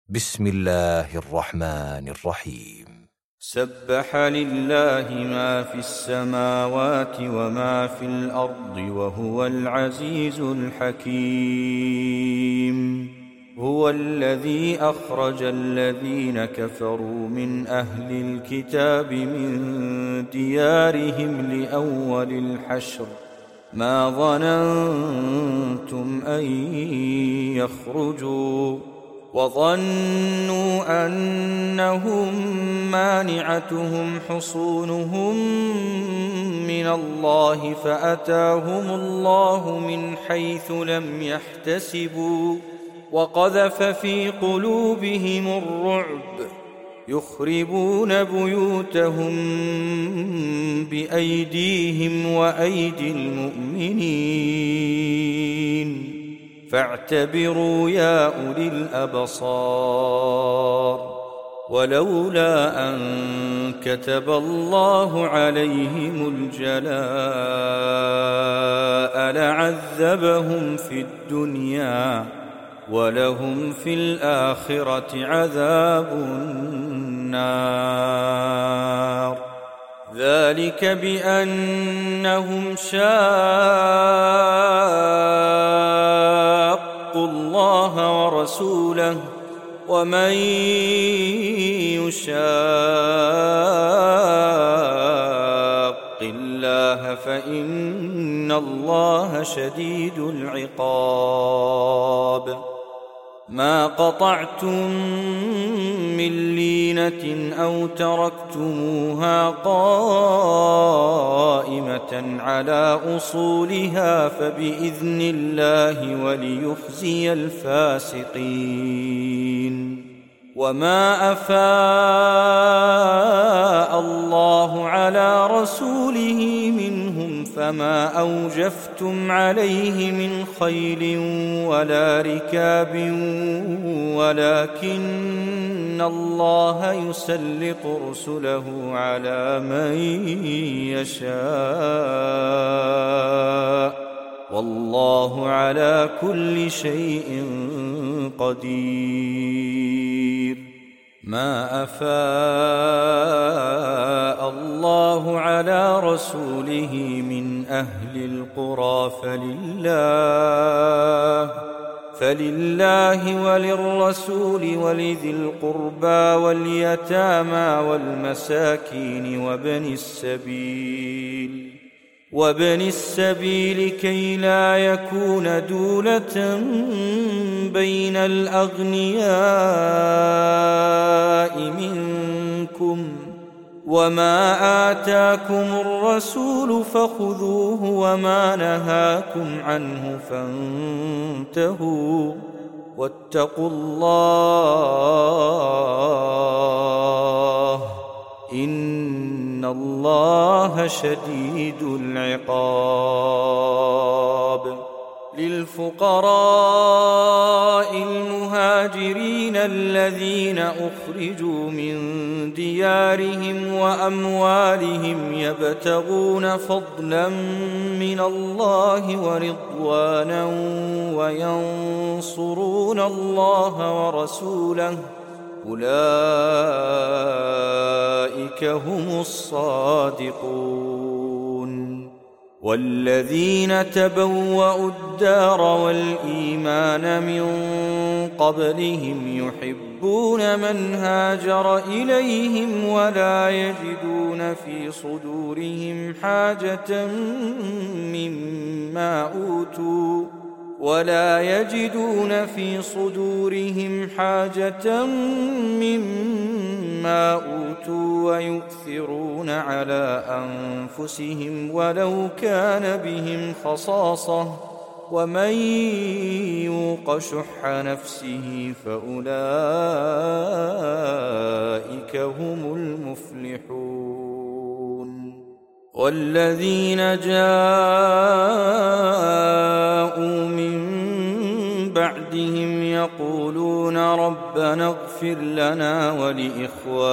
بسم الله الرحمن الرحيم. سبح لله ما في السماوات وما في الأرض وهو العزيز الحكيم. هو الذي أخرج الذين كفروا من أهل الكتاب من ديارهم لأول الحشر ما ظننتم أن يخرجوا وظنوا أنهم مانعتهم حصونهم من الله فأتاهم الله من حيث لم يحتسبوا وقذف في قلوبهم الرعب يخربون بيوتهم بأيديهم وأيدي المؤمنين فاعتبروا يا أولي الأبصار. ولولا أن كتب الله عليهم الجلاء لعذبهم في الدنيا ولهم في الآخرة عذاب النار. ذلك بأنهم شاقوا الله ورسوله ومن يشاق الله فإن الله شديد العقاب. ما قطعتم من لينة أو تركتموها قائمة على أصولها فبإذن الله وليخزي الفاسقين. وما أفاء الله على رسوله منهم فما أوجفتم عليه من خيل ولا ركاب ولكن الله يسلط رسله على من يشاء والله على كل شيء قدير. ما أفاء الله على رسوله من أهل القرى فلله وللرسول ولذي القربى واليتامى والمساكين وابن السبيل كي لا يكون دولة بين الأغنياء منكم. وما آتاكم الرسول فخذوه وما نهاكم عنه فانتهوا واتقوا الله إن الله شديد العقاب. للفقراء المهاجرين الذين أخرجوا من ديارهم وأموالهم يبتغون فضلا من الله ورضوانا وينصرون الله ورسوله أولئك هم الصادقون. والذين تبوأوا الدار والإيمان من قبلهم يحبون من هاجر إليهم ولا يجدون في صدورهم حاجة مما أوتوا ويؤثرون على أنفسهم ولو كان بهم خصاصة ومن يوق شح نفسه فأولئك هم المفلحون. والذين جاءوا من بعدهم يقولون ربنا اغفر لنا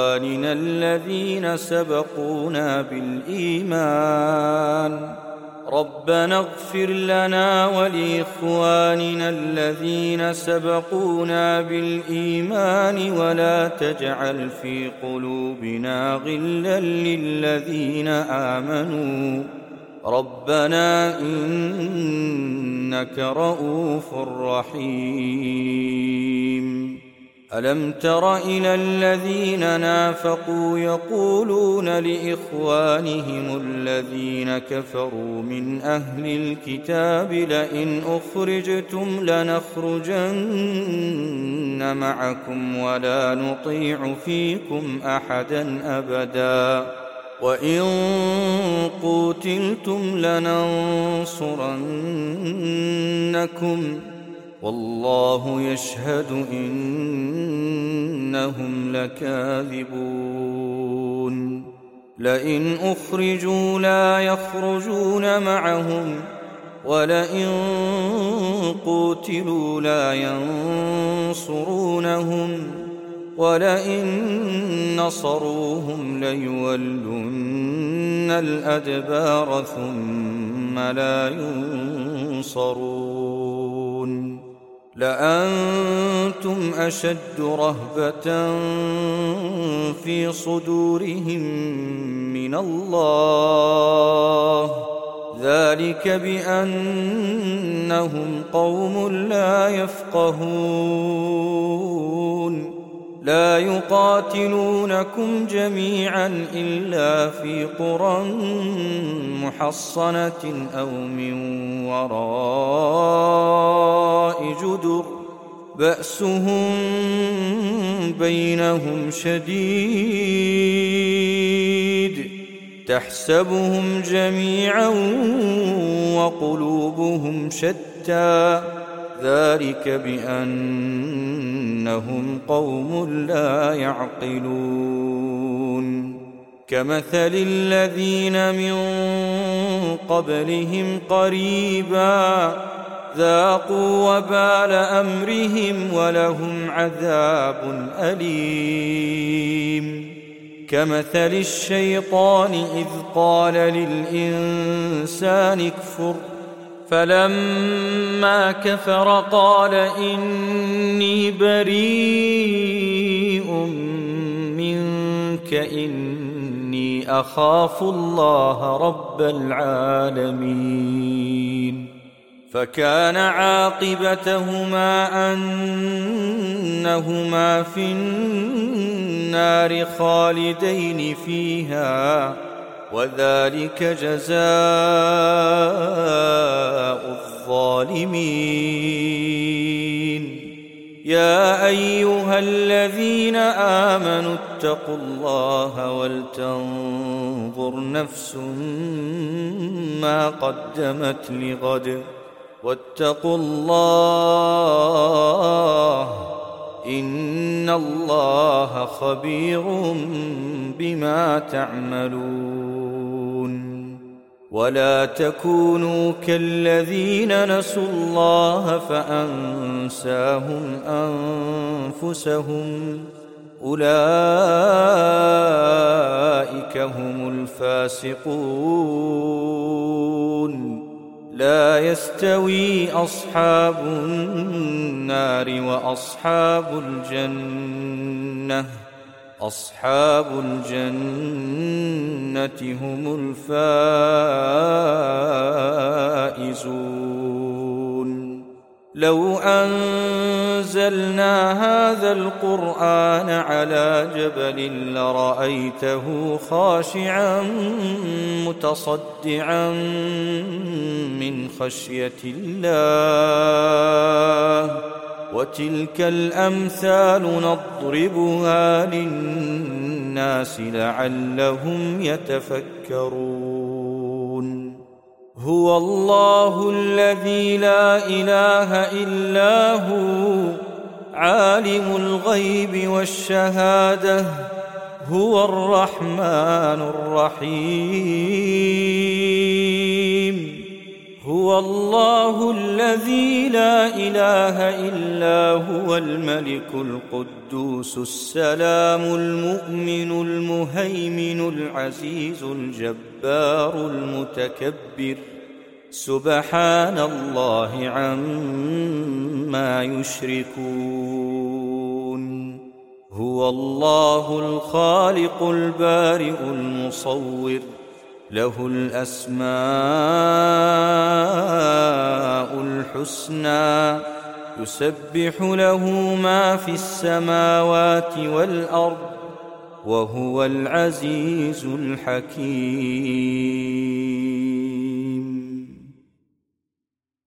ولإخواننا الذين سبقونا بالإيمان ربنا اغفر لنا ولإخواننا الذين سبقونا بالإيمان ولا تجعل في قلوبنا غلا للذين آمنوا ربنا إنك رؤوف رحيم. ألم تر إلى الذين نافقوا يقولون لإخوانهم الذين كفروا من أهل الكتاب لئن أخرجتم لنخرجن معكم ولا نطيع فيكم أحدا أبدا وإن قوتلتم لننصرنكم والله يشهد إنهم لكاذبون. لئن أخرجوا لا يخرجون معهم ولئن قوتلوا لا ينصرونهم ولئن نصروهم ليولن الأدبار ثم لا ينصرون. لأنتم أشد رهبة في صدورهم من الله ذلك بأنهم قوم لا يفقهون. لا يقاتلونكم جميعا إلا في قرى محصنة أو من وراء جدر بأسهم بينهم شديد تحسبهم جميعا وقلوبهم شتى ذلك بأنهم قوم لا يعقلون. كمثل الذين من قبلهم قريبا ذاقوا وبال أمرهم ولهم عذاب أليم. كمثل الشيطان إذ قال للإنسان اكفر فلما كفر قال إني بريء منك إني أخاف الله رب العالمين. فكان عاقبتهما أنهما في النار خالدين فيها وذلك جزاء الظالمين. يا أيها الذين آمنوا اتقوا الله ولتنظر نفس ما قدمت لغد واتقوا الله إن الله خبير بما تعملون. ولا تكونوا كالذين نسوا الله فأنساهم أنفسهم أولئك هم الفاسقون. لا يستوي أصحاب النار وأصحاب الجنة أصحاب الجنة هم الفائزون. لو أنزلنا هذا القرآن على جبل لرأيته خاشعا متصدعا من خشية الله وتلك الأمثال نضربها للناس لعلهم يتفكرون. هو الله الذي لا إله إلا هو عالم الغيب والشهادة هو الرحمن الرحيم. هو الله الذي لا إله إلا هو الملك القدوس السلام المؤمن المهيمن العزيز الجبار المتكبر سبحان الله عما يشركون هو الله الخالق البارئ المصور له الأسماء الحسنى يسبح له ما في السماوات والأرض وهو العزيز الحكيم